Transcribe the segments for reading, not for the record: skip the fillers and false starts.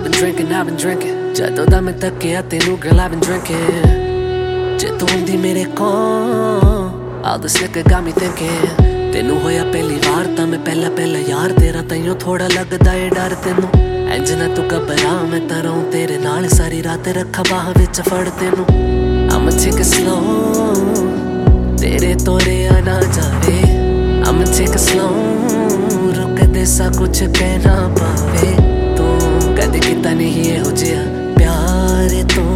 I've been drinking ਜਦੋਂ ਦਾ ਮੈਂ ਤੱਕਿਆ ਤੈਨੂੰ girl I've been drinking ਜੇ ਤੂੰ ਹੁੰਦੀ ਮੇਰੇ ਕੋਲ all this liquor got me thinking ਤੈਨੂੰ ਹੋਇਆ ਪਹਿਲੀ ਵਾਰ ਤਾਂ ਮੈਂ ਪਹਿਲਾ ਯਾਰ ਤੇਰਾ ਤੈਨੂੰ ਥੋੜਾ ਲੱਗਦਾ ਏ ਡਰ ਤੈਨੂੰ ਇੰਜ ਨਾ ਤੂੰ ਘਬਰਾ ਮੈਂ ਤਾਂ ਰਹੂੰ ਤੇਰੇ ਨਾਲ ਸਾਰੀ ਰਾਤ ਰੱਖਾਂ ਬਾਹਾਂ ਵਿੱਚ ਫੜ ਤੈਨੂੰ I'ma take it slow ਤੇਰੇ ਤੋਂ ਰਿਆ ਨਾ ਜਾਵੇ I'ma take it slow ਰੁਕਦੇ ਸਾ ਕੁਛ ਕਹਿਣਾ ਪਾਵੇ ਤੂੰ ਕਦੇ ਕੀਤਾ ਨਹੀਂ ਇਹੋ ਜਿਹਾ ਪਿਆਰ ਤੂੰ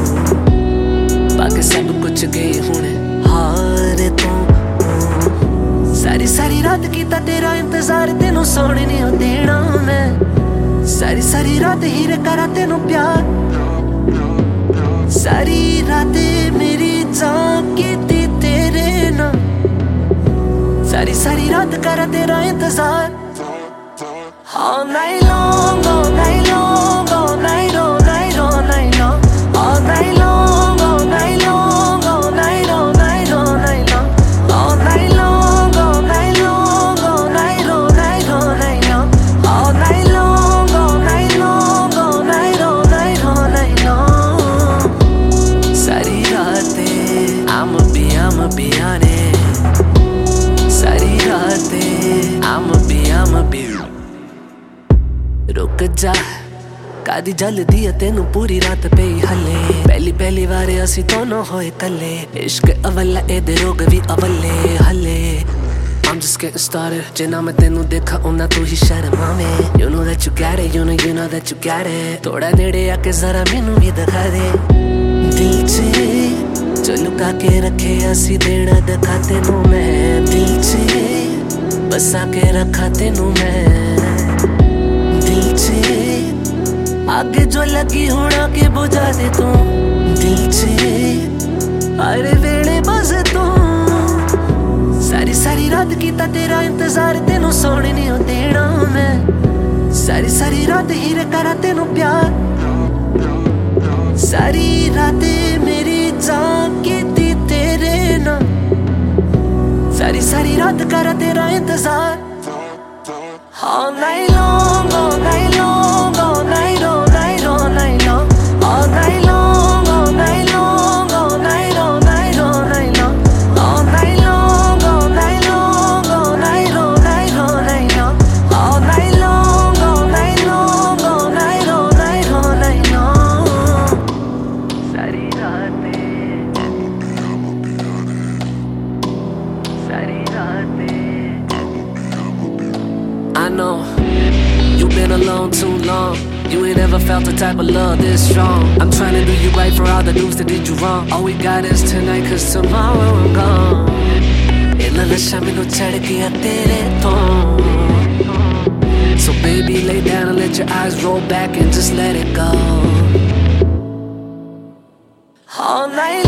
ਬਾਕੀ ਸਭ ਕੁਛ ਗਈ ਹੁਣ ਹਾਰ ਤੂੰ ਸਾਰੀ ਰਾਤ ਕੀਤਾ ਤੇਰਾ ਇੰਤਜ਼ਾਰ ਤੈਨੂੰ ਸੌਣ ਨਹੀਂ ਦੇਣਾ ਮੈਂ ਸਾਰੀ ਰਾਤ ਹੀਰ ਕਰਾਂ ਤੈਨੂੰ ਪਿਆਰ ਸਾਰੀ ਰਾਤ ਮੇਰੀ ਜਾਨ ਕੀਤੀ ਤੇਰੇ ਨਾਲ ਸਾਰੀ ਰਾਤ ਕਰਾਂ ਤੇਰਾ ਇੰਤਜ਼ਾਰ All night long, all night long, all night, all night, all night long All night long, all night long, all night, all night, all night long All night long, all night long, all night, all night, all night long All night long, all night long, all night, all night, all night long Sari raate, I'ma be on it Sari raate, I'ma be रुक जा कादी जल्दी है तेनू पूरी रात पे हले पहली बार असी दोनों होए कले इश्क अवला एदे रोग भी अवले हले I'm just getting started जिन्ना मैं तेनू देखा उन्ना तू ही शर्मावे You know that you got it, you know that you got it थोड़ा नेड़े आके जरा मैनू भी दिखा दे दिल चे जो लुका के रखे असी देना दिखा तेनू मैं दिल चे बसा के रखा तेनू मैं आगे जो लगी होना के बुझा दे तू दिल से अरे वेले बस तू सारी रात कीता तेरा इंतजार तेनू सोने नहीं देना मैं सारी रात हीर करा तेनू प्यार सारी रात मेरी जान कीती तेरे नाल सारी रात करा तेरा इंतजार All night long, all night long, all night, all night, all night long All night long, all night long, all night, all night, all night long All night long, all night long, all night, all night, all night long All night long, all night long, all night, all night, all night long Sari raate I know you've been alone too long You ain't ever felt the type of love this strong I'm trying to do you right for all the dudes that did you wrong All we got is tonight cause tomorrow I'm gone Illa nasha mainu chad gaya tere to So baby lay down and let your eyes roll back and just let it go All night